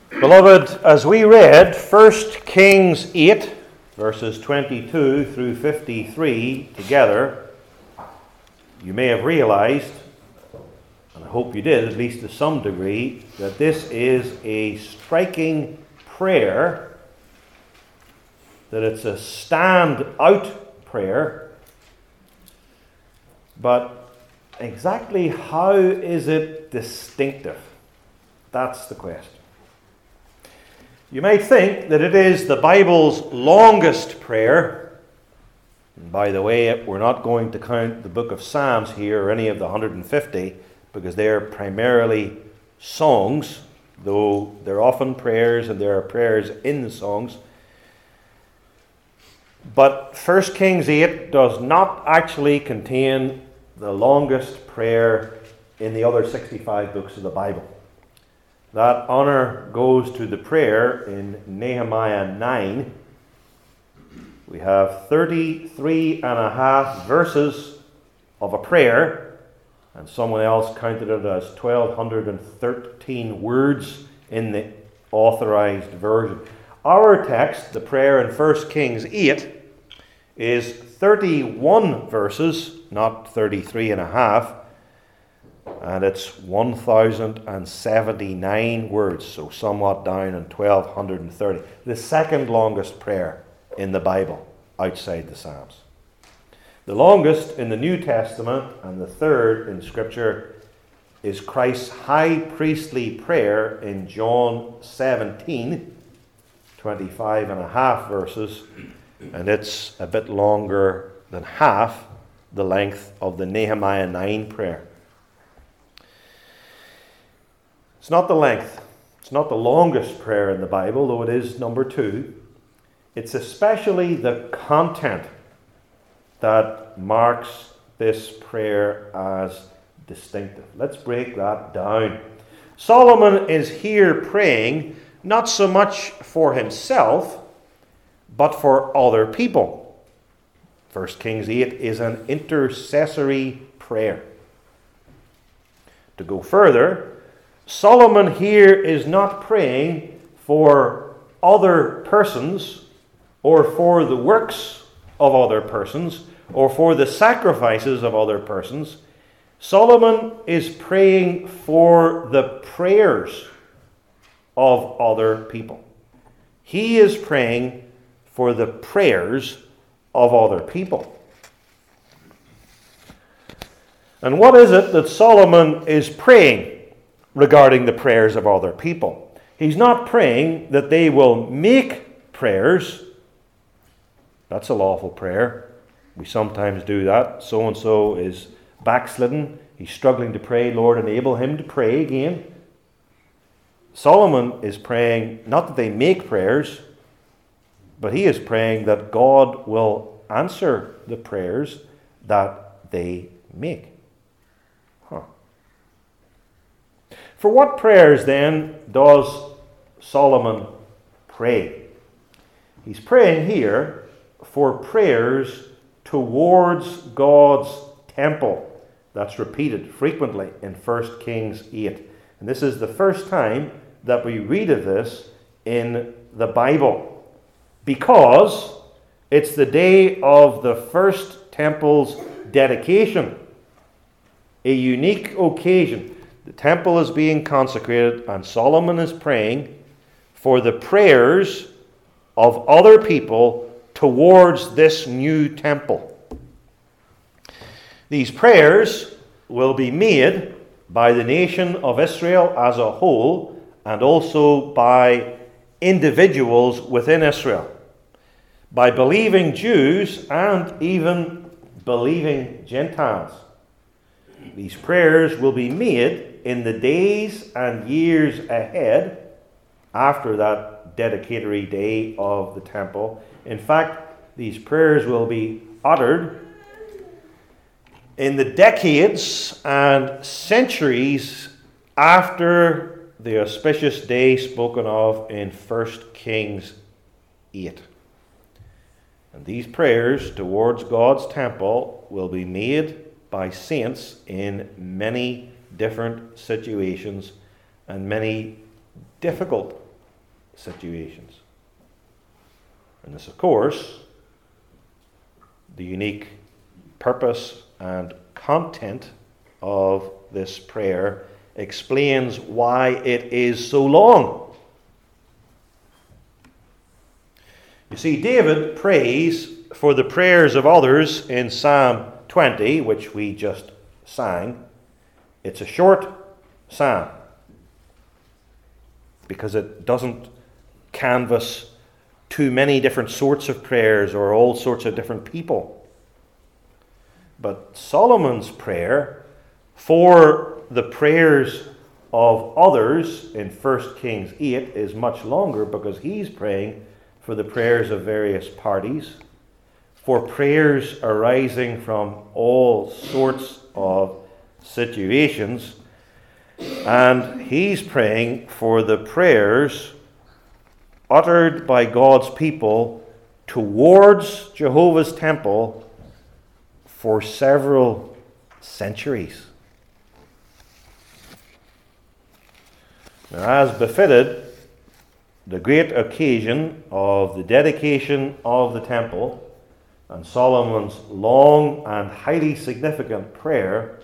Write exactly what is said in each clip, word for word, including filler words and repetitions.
Beloved, as we read First Kings eight, verses twenty-two through fifty-three together, you may have realized, and I hope you did, at least to some degree, that this is a striking prayer, that it's a stand-out prayer. But exactly how is it distinctive? That's the question. You might think that it is the Bible's longest prayer. And by the way, we're not going to count the book of Psalms here or any of the one hundred fifty, because they're primarily songs, though they're often prayers and there are prayers in the songs. But First Kings eight does not actually contain the longest prayer in the other sixty-five books of the Bible. That honor goes to the prayer in Nehemiah nine. We have thirty-three and a half verses of a prayer, and someone else counted it as twelve thirteen words in the authorized version. Our text, the prayer in First Kings eight, is thirty-one verses, not thirty-three and a half. And it's one thousand seventy-nine words, so somewhat down on twelve thirty. The second longest prayer in the Bible, outside the Psalms. The longest in the New Testament, and the third in Scripture, is Christ's high priestly prayer in John seventeen, twenty-five and a half verses, and it's a bit longer than half the length of the Nehemiah nine prayer. It's not the length. It's not the longest prayer in the Bible, though it is number two. It's especially the content that marks this prayer as distinctive. Let's break that down. Solomon is here praying not so much for himself, but for other people. First Kings eight is an intercessory prayer. To go further, Solomon here is not praying for other persons or for the works of other persons or for the sacrifices of other persons. Solomon is praying for the prayers of other people. He is praying for the prayers of other people. And what is it that Solomon is praying regarding the prayers of other people? He's not praying that they will make prayers. That's a lawful prayer. We sometimes do that. So-and-so is backslidden. He's struggling to pray. Lord, enable him to pray again. Solomon is praying not that they make prayers, but he is praying that God will answer the prayers that they make. Huh. For what prayers, then, does Solomon pray? He's praying here for prayers towards God's temple. That's repeated frequently in First Kings eight. And this is the first time that we read of this in the Bible, because it's the day of the first temple's dedication, a unique occasion. The temple is being consecrated, and Solomon is praying for the prayers of other people towards this new temple. These prayers will be made by the nation of Israel as a whole, and also by individuals within Israel, by believing Jews and even believing Gentiles. These prayers will be made in the days and years ahead after that dedicatory day of the temple. In fact, these prayers will be uttered in the decades and centuries after the auspicious day spoken of in First Kings eight. And these prayers towards God's temple will be made by saints in many different situations and many difficult situations. And this, of course, the unique purpose and content of this prayer explains why it is so long. You see, David prays for the prayers of others in Psalm twenty, which we just sang. It's a short psalm because it doesn't canvass too many different sorts of prayers or all sorts of different people. But Solomon's prayer for the prayers of others in First Kings eight is much longer, because he's praying for the prayers of various parties, for prayers arising from all sorts of situations, and he's praying for the prayers uttered by God's people towards Jehovah's temple for several centuries. Now, as befitted the great occasion of the dedication of the temple and Solomon's long and highly significant prayer,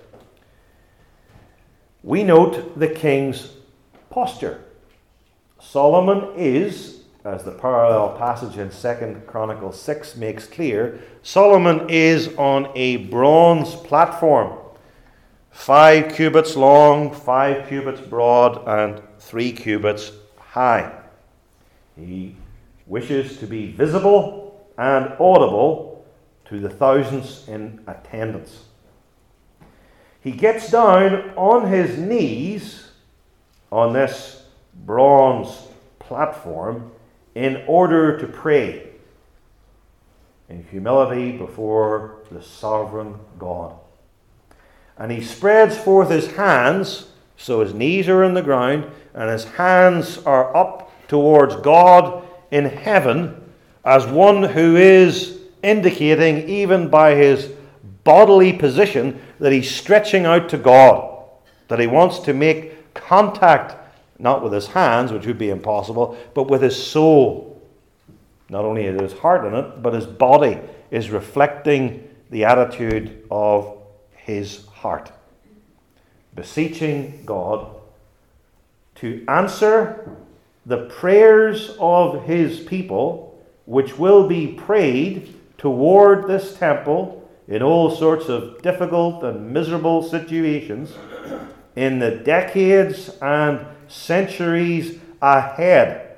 we note the king's posture. Solomon is, as the parallel passage in Second Chronicles six makes clear, Solomon is on a bronze platform, five cubits long, five cubits broad, and three cubits high. He wishes to be visible and audible to the thousands in attendance. He gets down on his knees on this bronze platform in order to pray in humility before the sovereign God. And he spreads forth his hands, so his knees are in the ground, and his hands are up towards God in heaven, as one who is indicating, even by his bodily position, that he's stretching out to God, that he wants to make contact, not with his hands, which would be impossible, but with his soul. Not only is his heart in it, but his body is reflecting the attitude of his heart, beseeching God to answer the prayers of his people, which will be prayed toward this temple in all sorts of difficult and miserable situations in the decades and centuries ahead.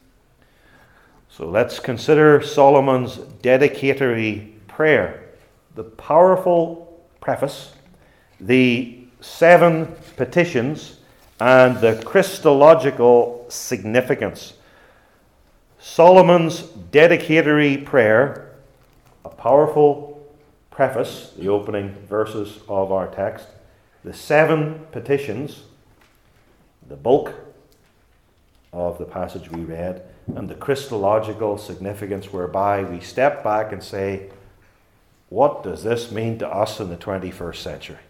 So let's consider Solomon's dedicatory prayer, the powerful preface, the seven petitions, and the Christological significance. Solomon's dedicatory prayer, a powerful preface, the opening verses of our text, the seven petitions, the bulk of the passage we read, and the Christological significance, whereby we step back and say, what does this mean to us in the twenty-first century?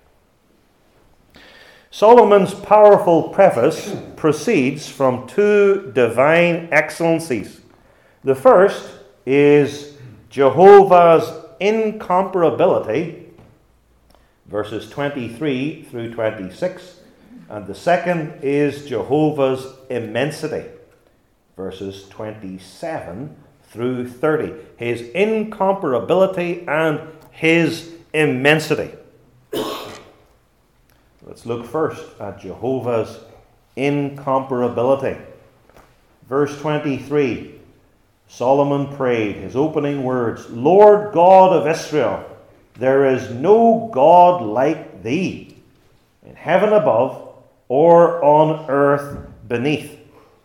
Solomon's powerful preface proceeds from two divine excellencies. The first is Jehovah's incomparability, verses twenty-three through twenty-six, and the second is Jehovah's immensity, verses twenty-seven through thirty. His incomparability and his immensity. Let's look first at Jehovah's incomparability. Verse twenty-three, Solomon prayed, his opening words, Lord God of Israel, there is no God like thee, in heaven above or on earth beneath.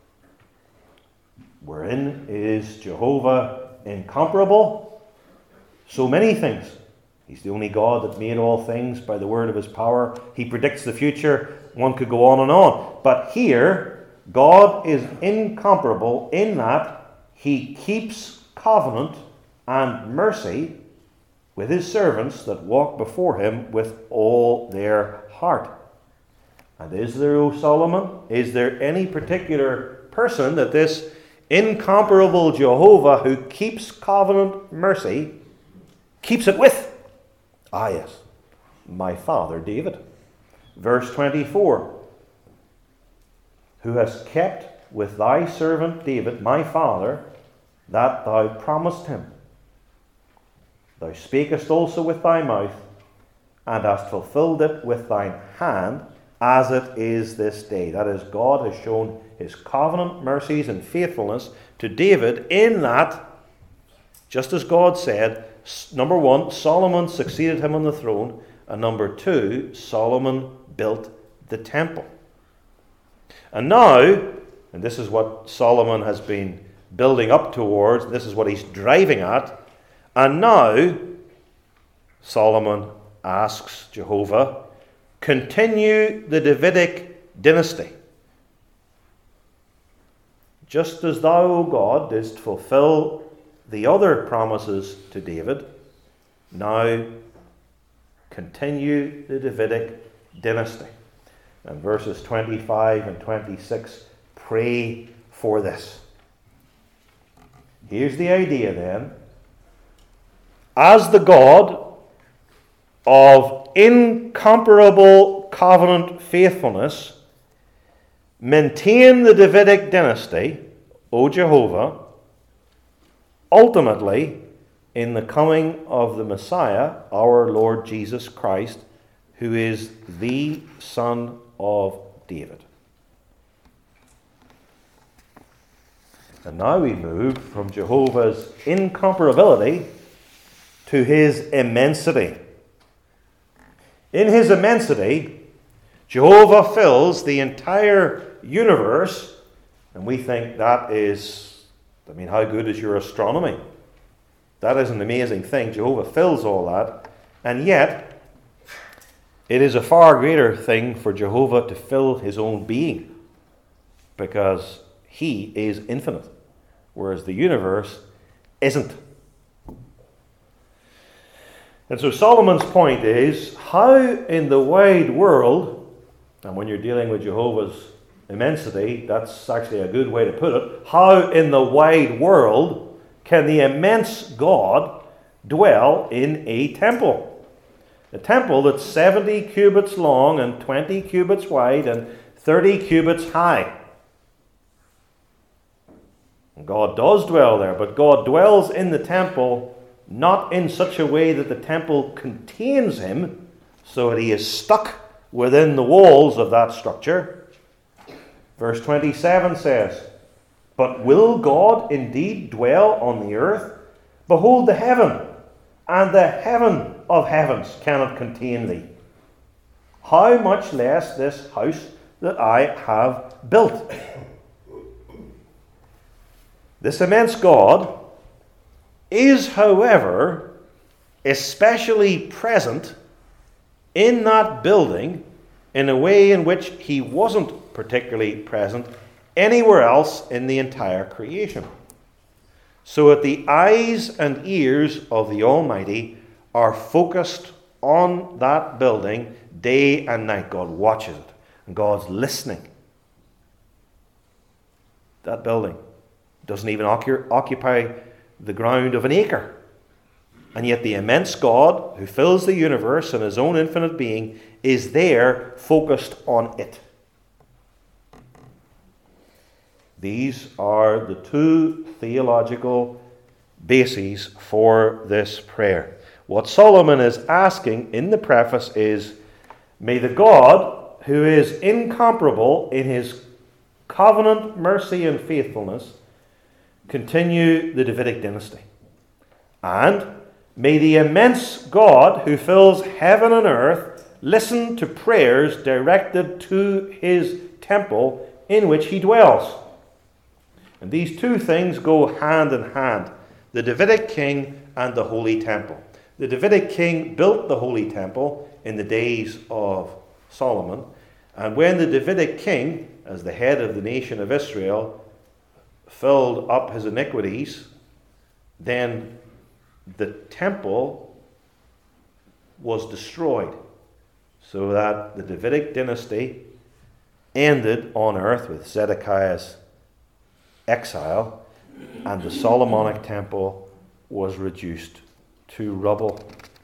Wherein is Jehovah incomparable? So many things. He's the only God that made all things by the word of his power. He predicts the future. One could go on and on. But here, God is incomparable in that he keeps covenant and mercy with his servants that walk before him with all their heart. And is there, O Solomon, is there any particular person that this incomparable Jehovah who keeps covenant mercy, keeps it with, ah yes, my father David. Verse twenty-four, who has kept with thy servant David, my father, that thou promised him. Thou spakest also with thy mouth, and hast fulfilled it with thine hand, as it is this day. That is, God has shown his covenant mercies and faithfulness to David in that, just as God said, number one, Solomon succeeded him on the throne, and number two, Solomon built the temple. And now, and this is what Solomon has been building up towards, this is what he's driving at, and now Solomon asks Jehovah, continue the Davidic dynasty. Just as thou, O God, didst fulfill the other promises to David, now continue the Davidic dynasty. And verses twenty-five and twenty-six pray for this. Here's the idea then. As the God of incomparable covenant faithfulness, maintain the Davidic dynasty, O Jehovah, ultimately in the coming of the Messiah, our Lord Jesus Christ, who is the Son of David. And now we move from Jehovah's incomparability to his immensity. In his immensity, Jehovah fills the entire universe, and we think that is, I mean, how good is your astronomy? That is an amazing thing. Jehovah fills all that, and yet it is a far greater thing for Jehovah to fill his own being, because he is infinite, whereas the universe isn't. And so Solomon's point is, how in the wide world, and when you're dealing with Jehovah's immensity, that's actually a good way to put it, how in the wide world can the immense God dwell in a temple? A temple that's seventy cubits long and twenty cubits wide and thirty cubits high. And God does dwell there, but God dwells in the temple not in such a way that the temple contains him, so that he is stuck within the walls of that structure. Verse twenty-seven says, but will God indeed dwell on the earth? Behold the heaven, and the heaven of heavens cannot contain thee. How much less this house that I have built? This immense God is, however, especially present in that building in a way in which he wasn't particularly present anywhere else in the entire creation. So that the eyes and ears of the Almighty are focused on that building day and night. God watches it, and God's listening. That building doesn't even occupy the ground of an acre. And yet the immense God who fills the universe and his own infinite being is there focused on it. These are the two theological bases for this prayer. What Solomon is asking in the preface is, may the God who is incomparable in his covenant mercy and faithfulness continue the Davidic dynasty. And may the immense God who fills heaven and earth listen to prayers directed to his temple in which he dwells. And these two things go hand in hand, the Davidic king and the holy temple. The Davidic king built the holy temple in the days of Solomon, and when the Davidic king, as the head of the nation of Israel, filled up his iniquities, then the temple was destroyed, so that the Davidic dynasty ended on earth with Zedekiah's exile, and the Solomonic temple was reduced to rubble.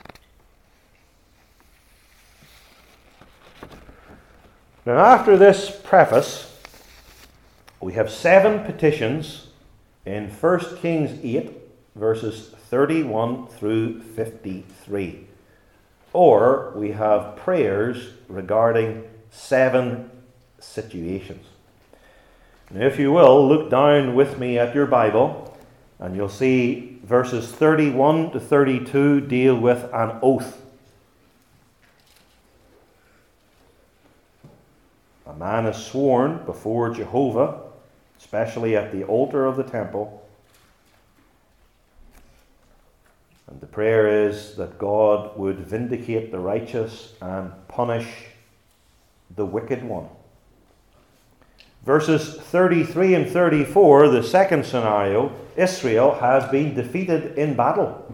Now, after this preface, we have seven petitions in First Kings eight, verses thirty-one through fifty-three. Or we have prayers regarding seven situations. Now, if you will, look down with me at your Bible, and you'll see verses thirty-one to thirty-two deal with an oath. A man is sworn before Jehovah, especially at the altar of the temple. And the prayer is that God would vindicate the righteous and punish the wicked one. Verses thirty-three and thirty-four, the second scenario, Israel has been defeated in battle.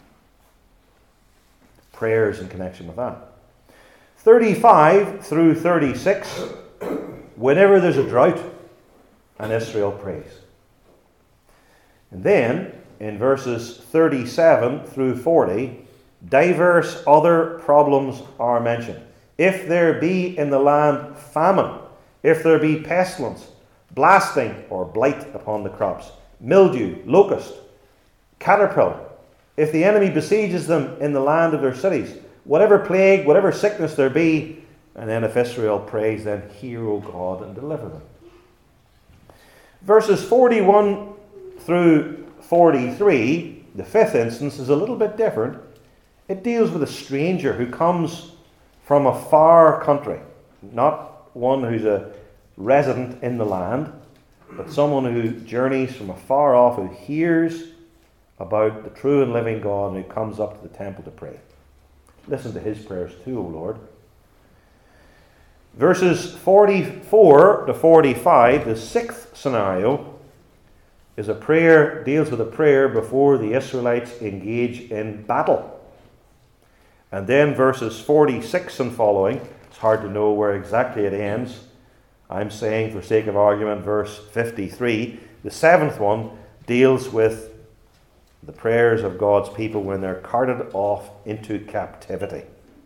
Prayers in connection with that. thirty-five through thirty-six, whenever there's a drought, and Israel prays. And then, in verses thirty-seven through forty, diverse other problems are mentioned. If there be in the land famine, if there be pestilence, blasting or blight upon the crops, mildew, locust, caterpillar, if the enemy besieges them in the land of their cities, whatever plague, whatever sickness there be, and then if Israel prays, then hear, O God, and deliver them. Verses forty-one through forty-three, the fifth instance, is a little bit different. It deals with a stranger who comes from a far country, not one who's a resident in the land, but someone who journeys from afar off, who hears about the true and living God, and who comes up to the temple to pray. Listen to his prayers too, O Lord. Verses forty-four to forty-five, the sixth scenario, is a prayer, deals with a prayer before the Israelites engage in battle. And then verses forty-six and following, it's hard to know where exactly it ends. I'm saying, for sake of argument, verse fifty-three. The seventh one deals with the prayers of God's people when they're carted off into captivity.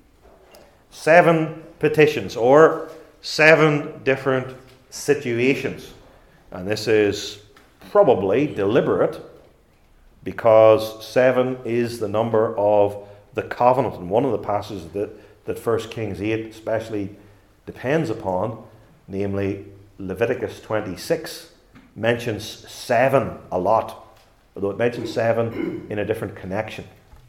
Seven petitions, or seven different situations. And this is probably deliberate, because seven is the number of the covenant. And one of the passages that, that First Kings eight especially depends upon, namely Leviticus twenty-six, mentions seven a lot, although it mentions seven in a different connection.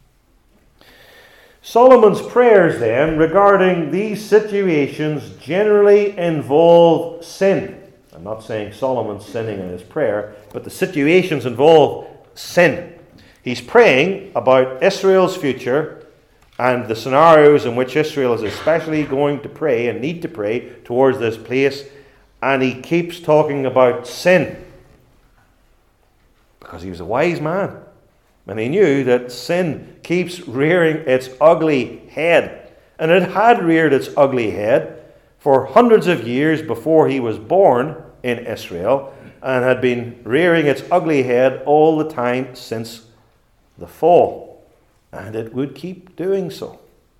Solomon's prayers, then, regarding these situations generally involve sin. I'm not saying Solomon's sinning in his prayer, but the situations involve sin. He's praying about Israel's future and the scenarios in which Israel is especially going to pray and need to pray towards this place, and he keeps talking about sin. Because he was a wise man. And he knew that sin keeps rearing its ugly head. And it had reared its ugly head for hundreds of years before he was born in Israel, and had been rearing its ugly head all the time since the fall. And it would keep doing so.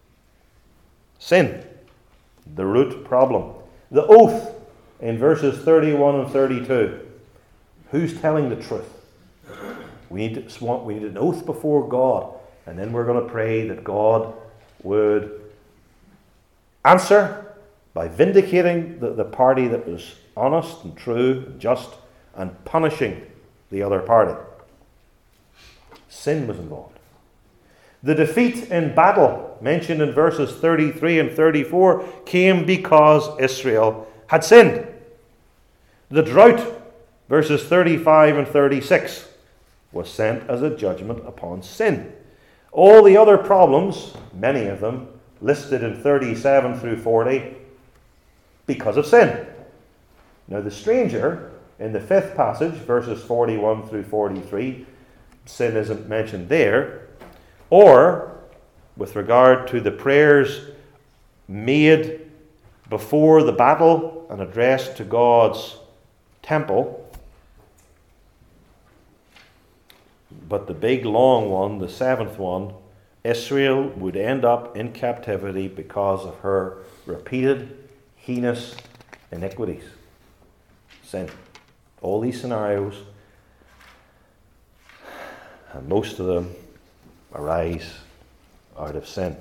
Sin, the root problem. The oath in verses thirty-one and thirty-two. Who's telling the truth? We need, to, we need an oath before God, and then we're going to pray that God would answer by vindicating the, the party that was honest and true and just, and punishing the other party. Sin was involved. The defeat in battle, mentioned in verses thirty-three and thirty-four, came because Israel had sinned. The drought, verses thirty-five and thirty-six, was sent as a judgment upon sin. All the other problems, many of them, listed in thirty-seven through forty, because of sin. Now the stranger, in the fifth passage, verses forty-one through forty-three, sin isn't mentioned there. Or, with regard to the prayers made before the battle and addressed to God's temple, but the big long one, the seventh one, Israel would end up in captivity because of her repeated heinous iniquities. Sin. All these scenarios, and most of them arise out of sin.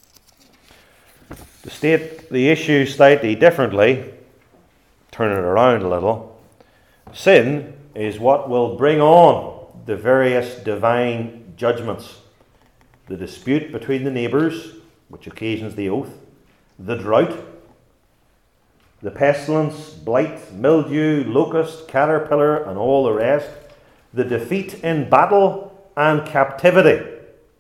To state the issue slightly differently, turn it around a little, sin is what will bring on the various divine judgments. The dispute between the neighbours, which occasions the oath, the drought, the pestilence, blight, mildew, locust, caterpillar, and all the rest, the defeat in battle and captivity.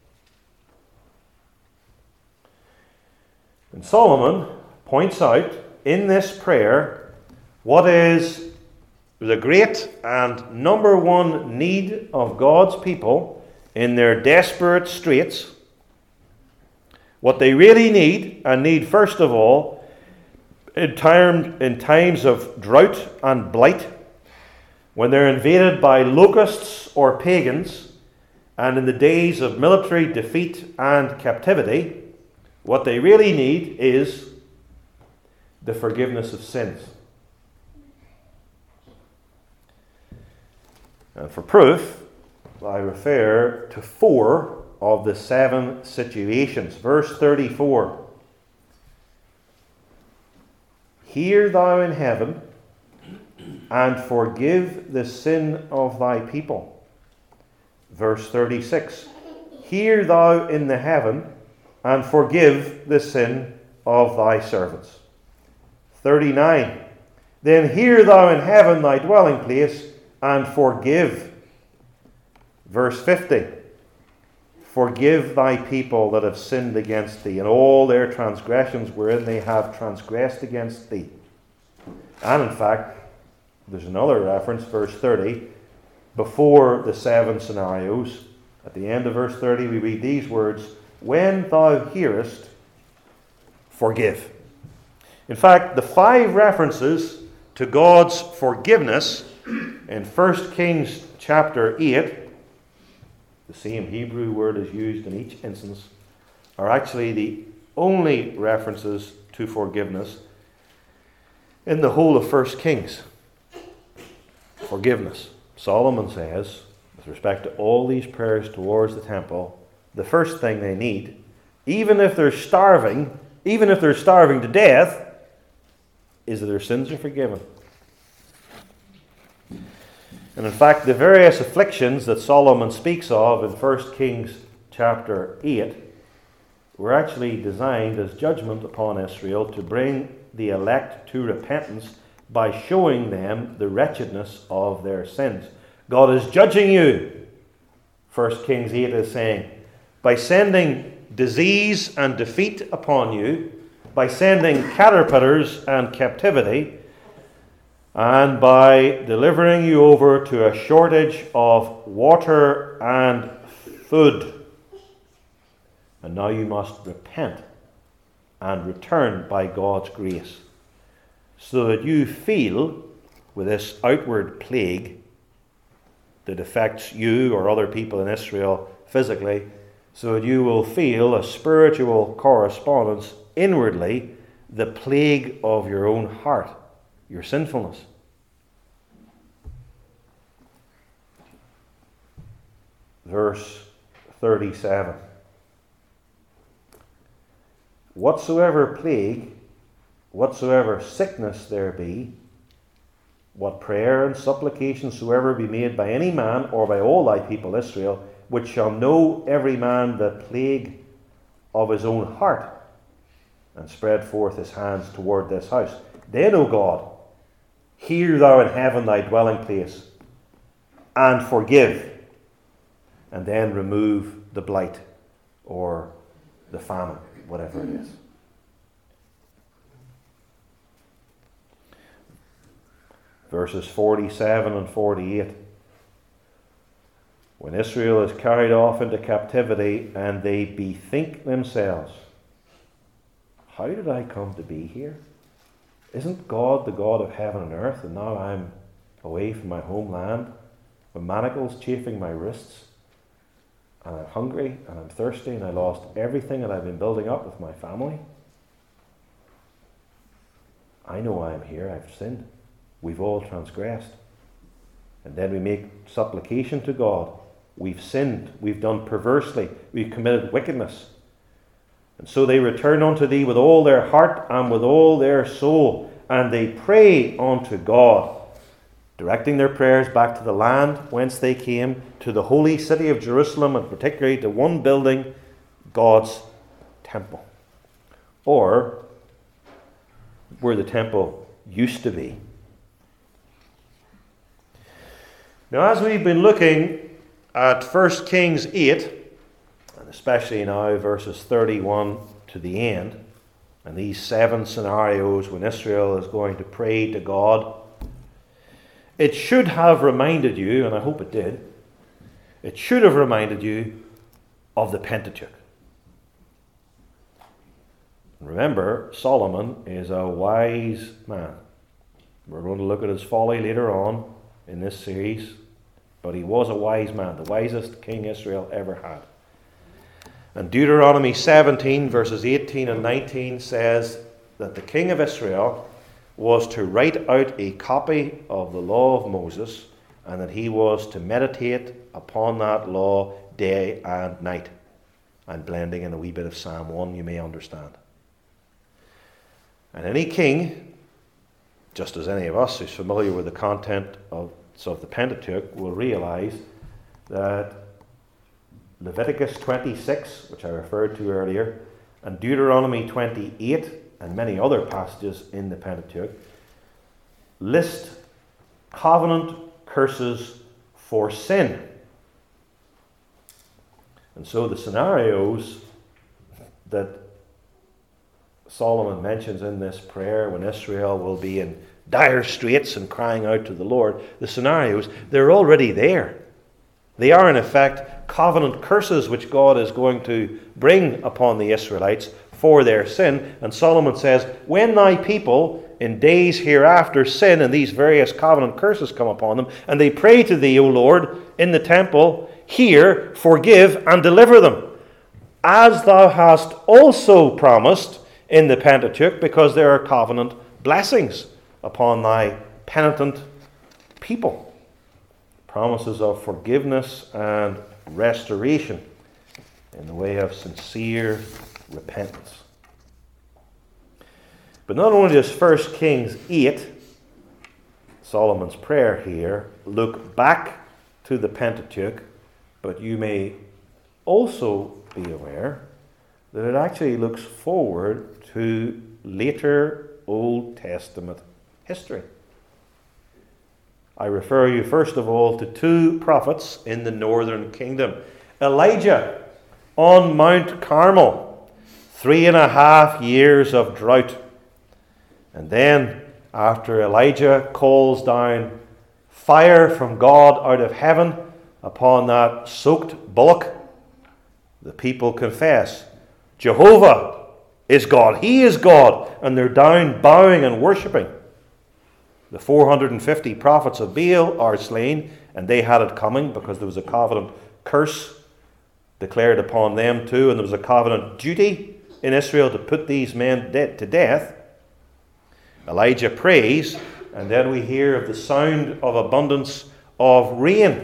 And Solomon points out in this prayer what is the great and number one need of God's people in their desperate straits. What they really need, and need first of all, in, time, in times of drought and blight, when they're invaded by locusts or pagans, and in the days of military defeat and captivity, what they really need is the forgiveness of sins. And for proof, I refer to four of the seven situations. Verse thirty-four. Hear thou in heaven, and forgive the sin of thy people. Verse thirty-six. Hear thou in the heaven, and forgive the sin of thy servants. thirty-nine. Then hear thou in heaven thy dwelling place, and forgive. Verse fifty. Forgive thy people that have sinned against thee, and all their transgressions wherein they have transgressed against thee. And in fact, there's another reference, verse thirty, before the seven scenarios. At the end of verse thirty, we read these words, when thou hearest, forgive. In fact, the five references to God's forgiveness in First Kings chapter eight, the same Hebrew word is used in each instance, are actually the only references to forgiveness in the whole of First Kings. Forgiveness. Solomon says, with respect to all these prayers towards the temple, the first thing they need, even if they're starving, even if they're starving to death, is that their sins are forgiven. And in fact, the various afflictions that Solomon speaks of in First Kings chapter eight were actually designed as judgment upon Israel to bring the elect to repentance by showing them the wretchedness of their sins. God is judging you, First Kings eight is saying, by sending disease and defeat upon you, by sending caterpillars and captivity, and by delivering you over to a shortage of water and food. And now you must repent and return by God's grace, so that you feel with this outward plague that affects you or other people in Israel physically, so that you will feel a spiritual correspondence inwardly, the plague of your own heart, your sinfulness. Verse thirty-seven. Whatsoever plague, whatsoever sickness there be, what prayer and supplication soever be made by any man or by all thy people Israel, which shall know every man the plague of his own heart, and spread forth his hands toward this house. Then, O God, hear thou in heaven thy dwelling place, and forgive, and then remove the blight or the famine, whatever it is. Verses forty-seven and forty-eight. When Israel is carried off into captivity and they bethink themselves, how did I come to be here? Isn't God the God of heaven and earth, and now I'm away from my homeland with manacles chafing my wrists? and I'm hungry, and I'm thirsty, and I lost everything that I've been building up with my family. I know I am here, I've sinned. We've all transgressed. And then we make supplication to God. We've sinned, we've done perversely, we've committed wickedness. And so they return unto thee with all their heart and with all their soul, and they pray unto God, directing their prayers back to the land whence they came, to the holy city of Jerusalem, and particularly to one building, God's temple, or where the temple used to be. Now, as we've been looking at First Kings eight, and especially now verses thirty-one to the end, and these seven scenarios when Israel is going to pray to God, it should have reminded you, and I hope it did, it should have reminded you of the Pentateuch. Remember, Solomon is a wise man. We're going to look at his folly later on in this series, but he was a wise man, the wisest king Israel ever had. And Deuteronomy seventeen, verses eighteen and nineteen says that the king of Israel was to write out a copy of the law of Moses, and that he was to meditate upon that law day and night. I'm blending in a wee bit of Psalm one, you may understand. And any king, just as any of us who's familiar with the content of, of the Pentateuch, will realize that Leviticus twenty-six, which I referred to earlier, and Deuteronomy twenty-eight, and many other passages in the Pentateuch, list covenant curses for sin. And so the scenarios that Solomon mentions in this prayer, when Israel will be in dire straits and crying out to the Lord, the scenarios, they're already there. They are in effect covenant curses which God is going to bring upon the Israelites for their sin. And Solomon says, when thy people in days hereafter sin and these various covenant curses come upon them, and they pray to thee, O Lord, in the temple, hear, forgive, and deliver them, as thou hast also promised in the Pentateuch, because there are covenant blessings upon thy penitent people. Promises of forgiveness and restoration in the way of sincere repentance. But not only does First Kings eight, Solomon's prayer here, look back to the Pentateuch, but you may also be aware that it actually looks forward to later Old Testament history. I refer you first of all to two prophets in the northern kingdom. Elijah on Mount Carmel, three and a half years of drought. And then, after Elijah calls down fire from God out of heaven upon that soaked bullock, the people confess, Jehovah is God. He is God. And they're down bowing and worshipping. The four hundred fifty prophets of Baal are slain, and they had it coming because there was a covenant curse declared upon them too, and there was a covenant duty in Israel to put these men to death. Elijah prays, and then we hear of the sound of abundance of rain.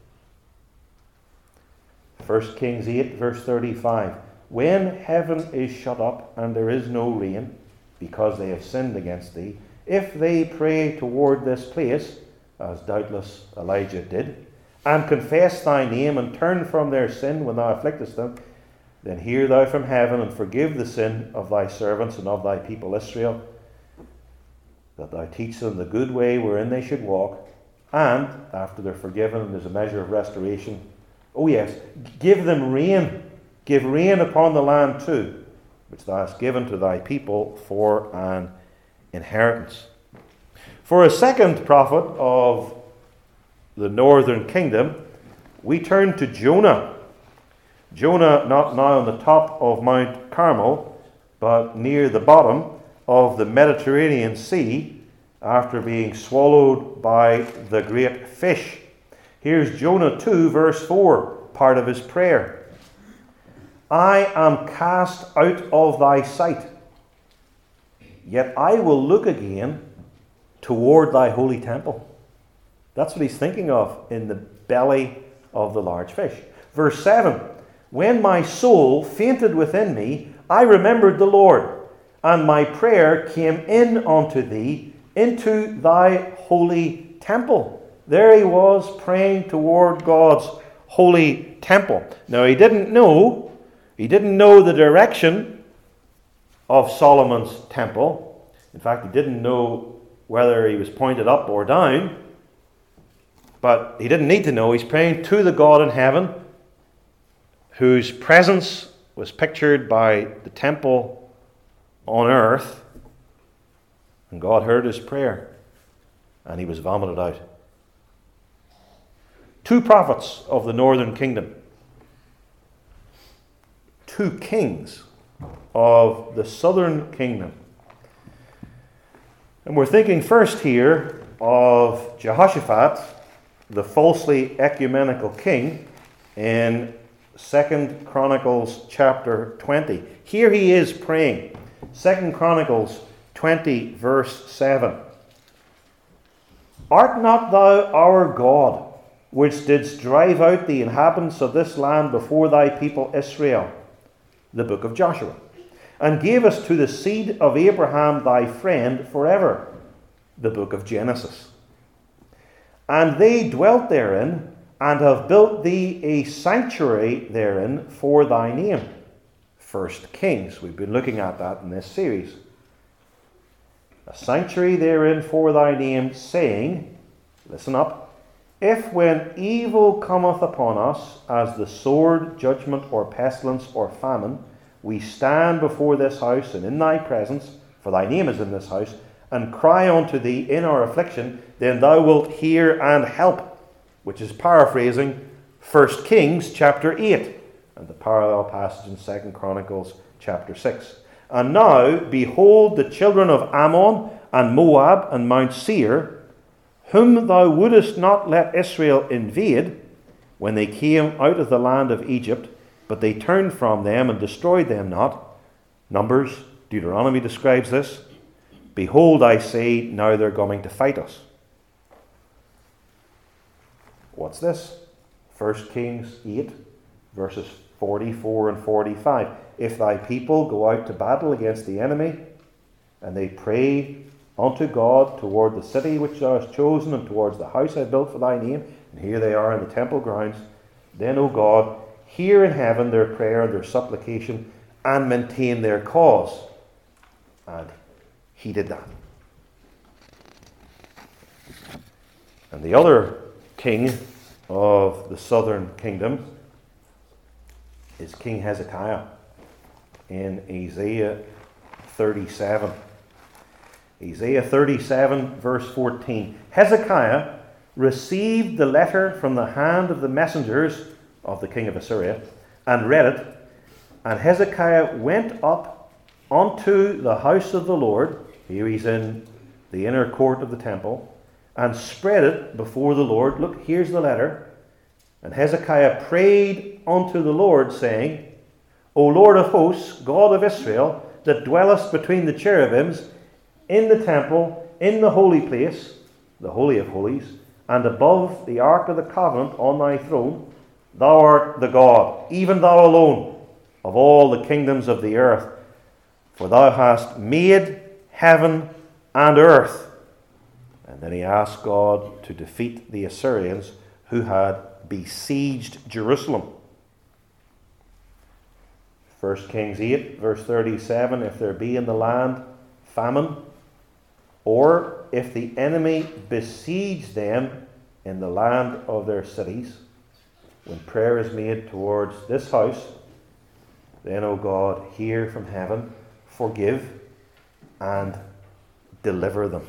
First Kings eight, verse thirty-five. When heaven is shut up and there is no rain, because they have sinned against thee, if they pray toward this place, as doubtless Elijah did, and confess thy name and turn from their sin when thou afflictest them, then hear thou from heaven and forgive the sin of thy servants and of thy people Israel, that thou teach them the good way wherein they should walk, and after they're forgiven, there's a measure of restoration. Oh yes, give them rain, give rain upon the land too, which thou hast given to thy people for an inheritance. For a second prophet of the northern kingdom, we turn to Jonah. Jonah, not now on the top of Mount Carmel, but near the bottom of the Mediterranean Sea, after being swallowed by the great fish. Here's Jonah two, verse four. part of his prayer. I am cast out of thy sight, yet I will look again toward thy holy temple. That's what he's thinking of in the belly of the large fish. Verse seven, when my soul fainted within me, I remembered the Lord, and my prayer came in unto thee into thy holy temple. There he was praying toward God's holy temple. Now he didn't know, he didn't know the direction of Solomon's temple. In fact, he didn't know whether he was pointed up or down. But he didn't need to know. He's praying to the God in heaven, whose presence was pictured by the temple on earth. And God heard his prayer, and he was vomited out. Two prophets of the northern kingdom. Two kings of the southern kingdom. And we're thinking first here of Jehoshaphat, the falsely ecumenical king, in Second Chronicles chapter twenty. Here he is praying. Second Chronicles twenty, verse seven. Art not thou our God, which didst drive out the inhabitants of this land before thy people Israel? The book of Joshua. And gave us to the seed of Abraham thy friend forever. The book of Genesis. And they dwelt therein, and have built thee a sanctuary therein for thy name. First Kings. We've been looking at that in this series. A sanctuary therein for thy name, saying, listen up, if when evil cometh upon us, as the sword, judgment, or pestilence, or famine, we stand before this house and in thy presence, for thy name is in this house, and cry unto thee in our affliction, then thou wilt hear and help. Which is paraphrasing First Kings chapter eight, and the parallel passage in Second Chronicles chapter six. And now, behold, the children of Ammon and Moab and Mount Seir, whom thou wouldest not let Israel invade when they came out of the land of Egypt, but they turned from them and destroyed them not. Numbers, Deuteronomy describes this. Behold, I say, now they're coming to fight us. What's this? First Kings eight, verses forty-four and forty-five. If thy people go out to battle against the enemy, and they pray unto God toward the city which thou hast chosen, and towards the house I built for thy name, and here they are in the temple grounds, then, O God, hear in heaven their prayer and their supplication, and maintain their cause. And he did that. And the other king of the southern kingdom is King Hezekiah in Isaiah thirty-seven. Isaiah thirty-seven, verse fourteen. Hezekiah received the letter from the hand of the messengers of the king of Assyria, and read it. And Hezekiah went up unto the house of the Lord, here he's in the inner court of the temple, and spread it before the Lord. Look, here's the letter. And Hezekiah prayed unto the Lord, saying, O Lord of hosts, God of Israel, that dwellest between the cherubims, in the temple, in the holy place, the holy of holies, and above the ark of the covenant on thy throne, thou art the God, even thou alone, of all the kingdoms of the earth. For thou hast made heaven and earth. And then he asked God to defeat the Assyrians who had besieged Jerusalem. First Kings eight, verse thirty-seven, if there be in the land famine, or if the enemy besiege them in the land of their cities, when prayer is made towards this house, then, O God, hear from heaven, forgive, and deliver them.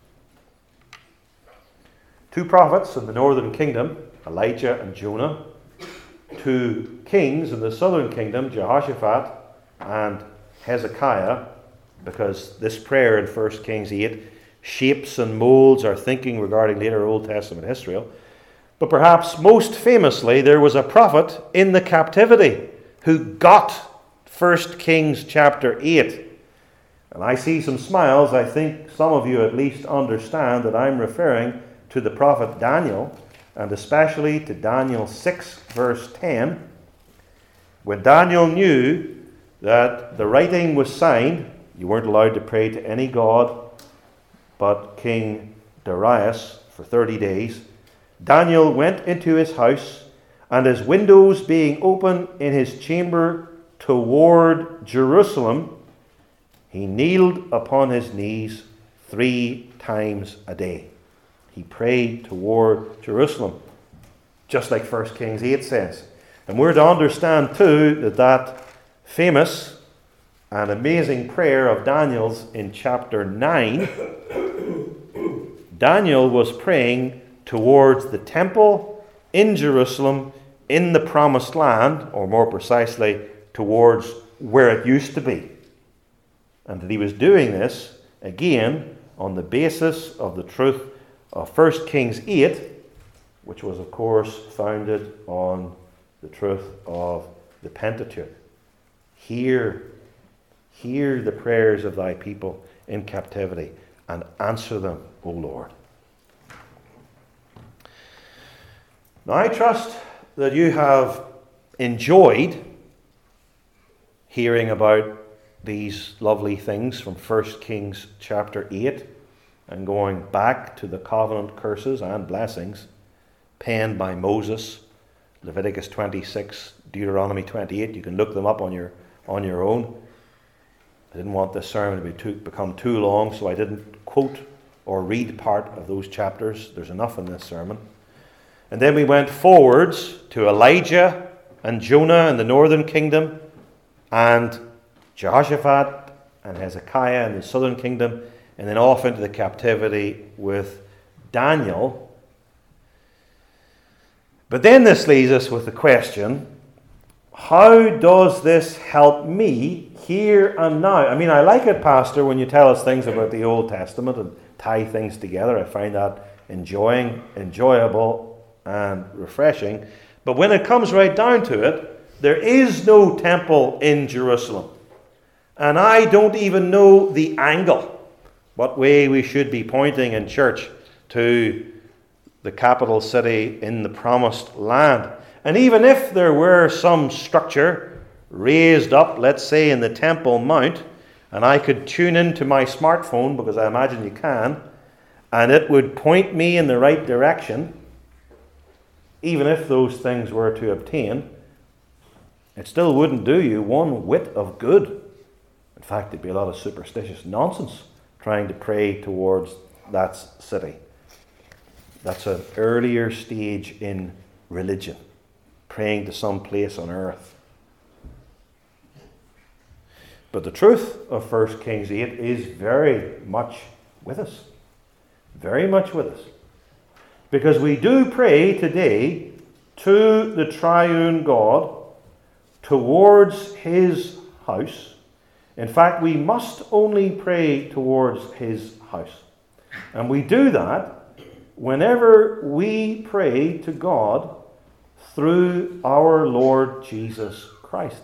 Two prophets in the northern kingdom, Elijah and Jonah. Two kings in the southern kingdom, Jehoshaphat and Hezekiah, because this prayer in First Kings eight shapes and molds our thinking regarding later Old Testament history. But perhaps most famously, there was a prophet in the captivity who got First Kings chapter eight. And I see some smiles. I think some of you at least understand that I'm referring to the prophet Daniel, and especially to Daniel six verse ten. When Daniel knew that the writing was signed, you weren't allowed to pray to any god but King Darius for thirty days. Daniel went into his house, and his windows being open in his chamber toward Jerusalem, he kneeled upon his knees three times a day. He prayed toward Jerusalem, just like First Kings eight says. And we're to understand too that that famous and amazing prayer of Daniel's in chapter nine, Daniel was praying towards the temple in Jerusalem in the promised land, or more precisely, towards where it used to be. And that he was doing this, again, on the basis of the truth of First Kings eight, which was, of course, founded on the truth of the Pentateuch. Hear, hear the prayers of thy people in captivity, and answer them, O Lord. Now, I trust that you have enjoyed hearing about these lovely things from First Kings chapter eight, and going back to the covenant curses and blessings penned by Moses, Leviticus twenty-six, Deuteronomy twenty-eight. You can look them up on your on your own. I didn't want this sermon to be too, become too long, so I didn't quote or read part of those chapters. There's enough in this sermon. And then we went forwards to Elijah and Jonah in the northern kingdom, and Jehoshaphat and Hezekiah in the southern kingdom, and then off into the captivity with Daniel. But then this leaves us with the question, how does this help me here and now? I mean, I like it, Pastor, when you tell us things about the Old Testament and tie things together. I find that enjoying, enjoyable and refreshing. But when it comes right down to it, there is no temple in Jerusalem. And I don't even know the angle, what way we should be pointing in church to the capital city in the promised land. And even if there were some structure raised up, let's say in the Temple Mount, and I could tune into my smartphone, because I imagine you can, and it would point me in the right direction, even if those things were to obtain, it still wouldn't do you one whit of good. In fact, it'd be a lot of superstitious nonsense trying to pray towards that city. That's an earlier stage in religion, praying to some place on earth. But the truth of First Kings eight is very much with us. Very much with us. Because we do pray today to the triune God, towards his house. In fact, we must only pray towards his house. And we do that whenever we pray to God through our Lord Jesus Christ.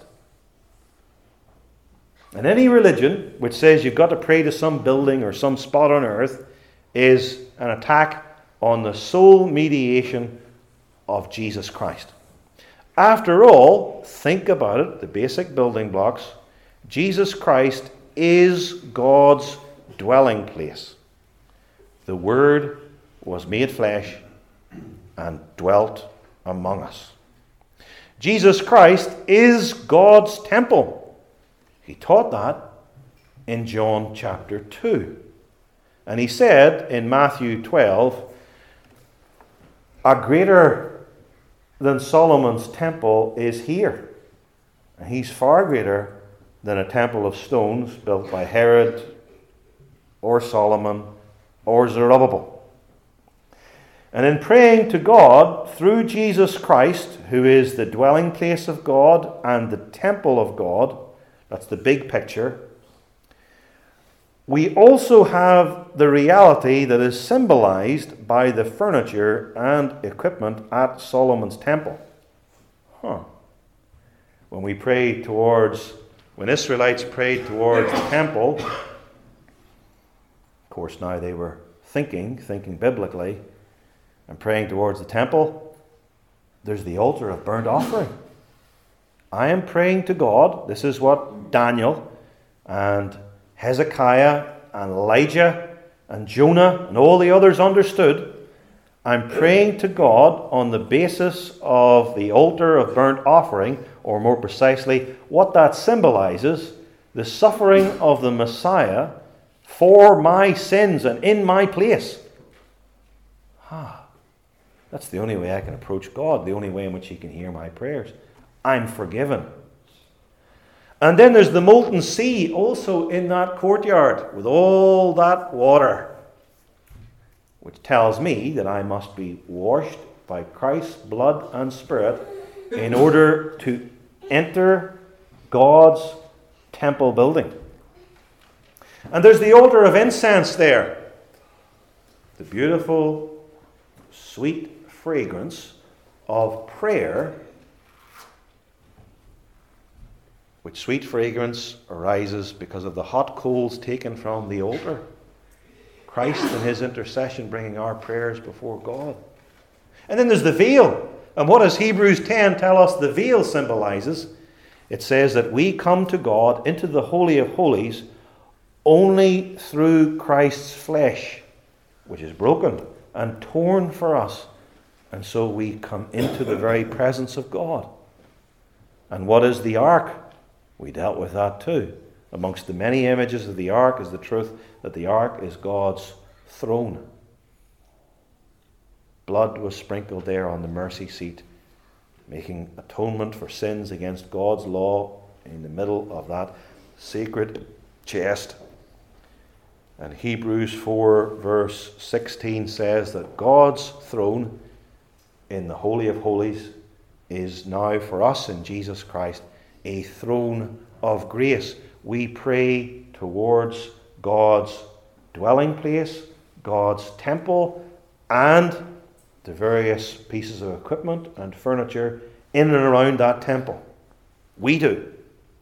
And any religion which says you've got to pray to some building or some spot on earth is an attack on the sole mediation of Jesus Christ. After all, think about it, the basic building blocks. Jesus Christ is God's dwelling place. The Word was made flesh and dwelt among us. Jesus Christ is God's temple. He taught that in John chapter two. And he said in Matthew twelve, a greater than Solomon's temple is here. And he's far greater than a temple of stones built by Herod or Solomon or Zerubbabel. And in praying to God through Jesus Christ, who is the dwelling place of God and the temple of God, that's the big picture, we also have the reality that is symbolized by the furniture and equipment at Solomon's temple. Huh. When we pray towards, when Israelites prayed towards the temple, of course now they were thinking, thinking biblically, and praying towards the temple, there's the altar of burnt offering. I am praying to God. This is what Daniel and Hezekiah and Elijah and Jonah and all the others understood. I'm praying to God on the basis of the altar of burnt offering, or more precisely, what that symbolizes, the suffering of the Messiah for my sins and in my place. Ah, that's the only way I can approach God, the only way in which He can hear my prayers. I'm forgiven. And then there's the molten sea also in that courtyard with all that water, which tells me that I must be washed by Christ's blood and Spirit in order to enter God's temple building. And there's the altar of incense there. The beautiful, sweet fragrance of prayer, which sweet fragrance arises because of the hot coals taken from the altar. Christ in His intercession bringing our prayers before God. And then there's the veil. And what does Hebrews ten tell us the veil symbolizes? It says that we come to God into the Holy of Holies only through Christ's flesh, which is broken and torn for us. And so we come into the very presence of God. And what is the ark? We dealt with that too. Amongst the many images of the ark is the truth that the ark is God's throne. Blood was sprinkled there on the mercy seat, making atonement for sins against God's law in the middle of that sacred chest. And Hebrews four verse sixteen says that God's throne in the Holy of Holies is now for us in Jesus Christ a throne of grace. We pray towards God's dwelling place, God's temple, and the various pieces of equipment and furniture in and around that temple. We do.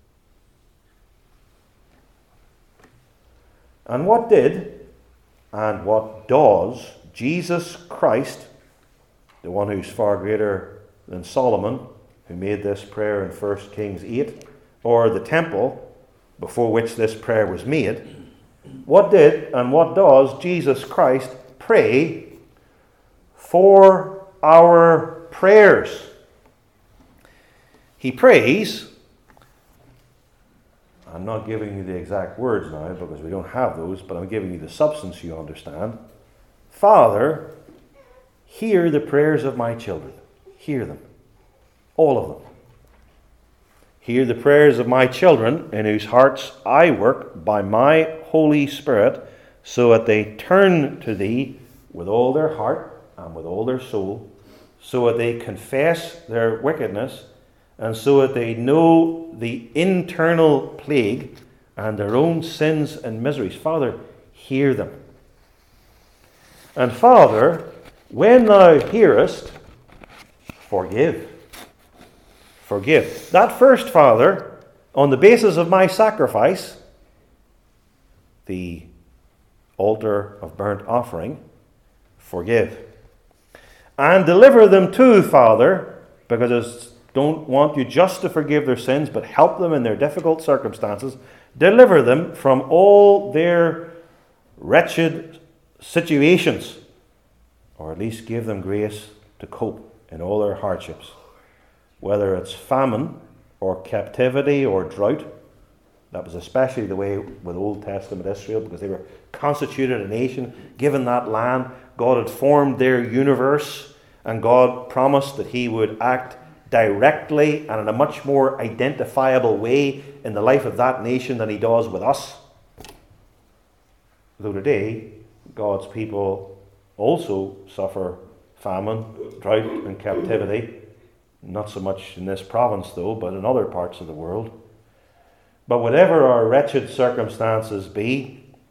And what did and what does Jesus Christ, the one who's far greater than Solomon, who made this prayer in First Kings eight, or the temple before which this prayer was made, what did and what does Jesus Christ pray for our prayers? He prays, I'm not giving you the exact words now because we don't have those, but I'm giving you the substance you understand. Father, hear the prayers of my children. Hear them. All of them. Hear the prayers of my children, in whose hearts I work by my Holy Spirit, so that they turn to Thee with all their heart and with all their soul, so that they confess their wickedness, and so that they know the internal plague and their own sins and miseries. Father, hear them. And Father, when Thou hearest, forgive. Forgive. That first, Father, on the basis of my sacrifice, the altar of burnt offering, forgive. And deliver them too, Father, because I don't want you just to forgive their sins, but help them in their difficult circumstances. Deliver them from all their wretched situations, or at least give them grace to cope in all their hardships. Whether it's famine or captivity or drought. That was especially the way with Old Testament Israel, because they were constituted a nation, given that land. God had formed their universe, and God promised that He would act directly and in a much more identifiable way in the life of that nation than He does with us. Though today, God's people also suffer famine, drought, and captivity. Not so much in this province, though, but in other parts of the world. But whatever our wretched circumstances be,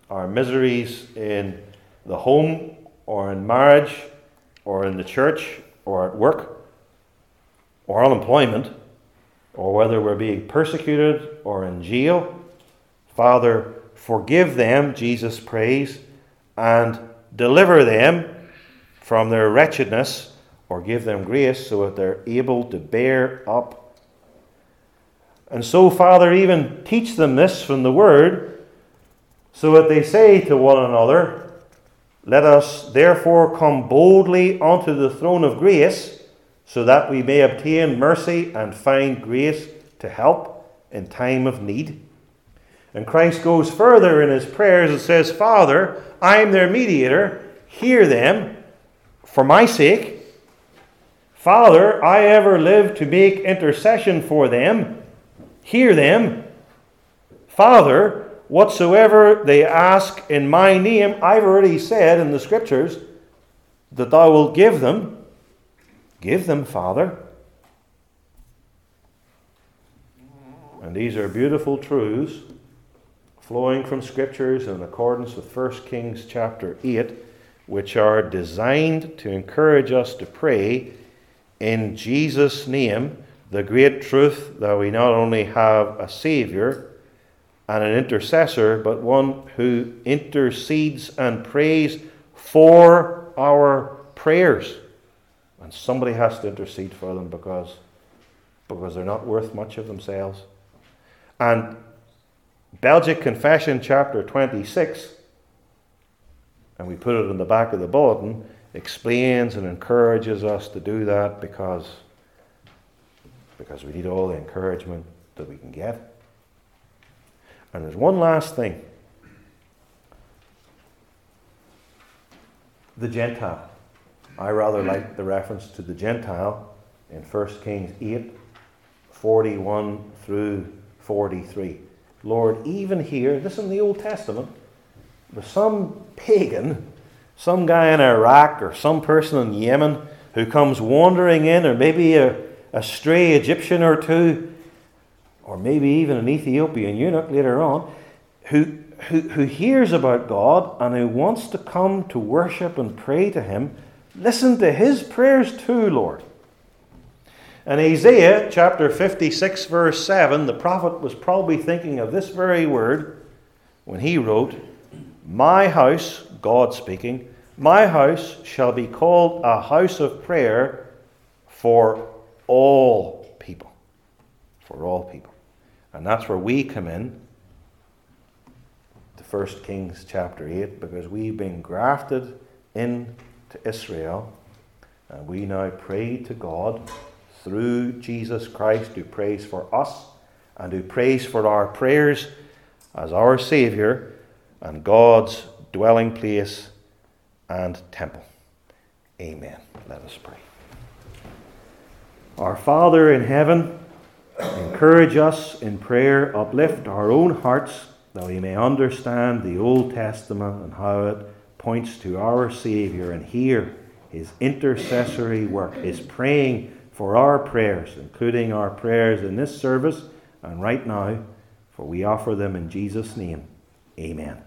our miseries in the home or in marriage or in the church or at work or unemployment, or whether we're being persecuted or in jail. Father, forgive them, Jesus prays, and deliver them from their wretchedness, or give them grace so that they're able to bear up. And so, Father, even teach them this from the Word, so that they say to one another, let us therefore come boldly unto the throne of grace, so that we may obtain mercy and find grace to help in time of need. And Christ goes further in his prayers and says, Father, I am their mediator. Hear them for my sake. Father, I ever live to make intercession for them. Hear them. Father, whatsoever they ask in my name, I've already said in the Scriptures that thou wilt give them. Give them, Father. And these are beautiful truths flowing from Scriptures in accordance with First Kings chapter eight, which are designed to encourage us to pray in Jesus' name the great truth that we not only have a Saviour and an intercessor, but one who intercedes and prays for our prayers. And somebody has to intercede for them because, because they're not worth much of themselves. And Belgic Confession chapter twenty-six, and we put it in the back of the bulletin, explains and encourages us to do that because, because we need all the encouragement that we can get. And there's one last thing. The Gentile. I rather like the reference to the Gentile in First Kings eight, forty-one through forty-three. Lord, even here, this is in the Old Testament, there's some pagan, some guy in Iraq or some person in Yemen who comes wandering in, or maybe a, a stray Egyptian or two, or maybe even an Ethiopian eunuch later on, who, who, who hears about God and who wants to come to worship and pray to him. Listen to his prayers too, Lord. In Isaiah chapter fifty-six, verse seven, the prophet was probably thinking of this very word when he wrote, my house, God speaking, my house shall be called a house of prayer for all people. For all people. And that's where we come in to First Kings chapter eight, because we've been grafted in to Israel, and we now pray to God through Jesus Christ, who prays for us and who prays for our prayers as our Saviour and God's dwelling place and temple. Amen. Let us pray. Our Father in heaven, encourage us in prayer, uplift our own hearts that we may understand the Old Testament and how it points to our Saviour, and hear his intercessory work, his praying for our prayers, including our prayers in this service and right now, for we offer them in Jesus' name. Amen.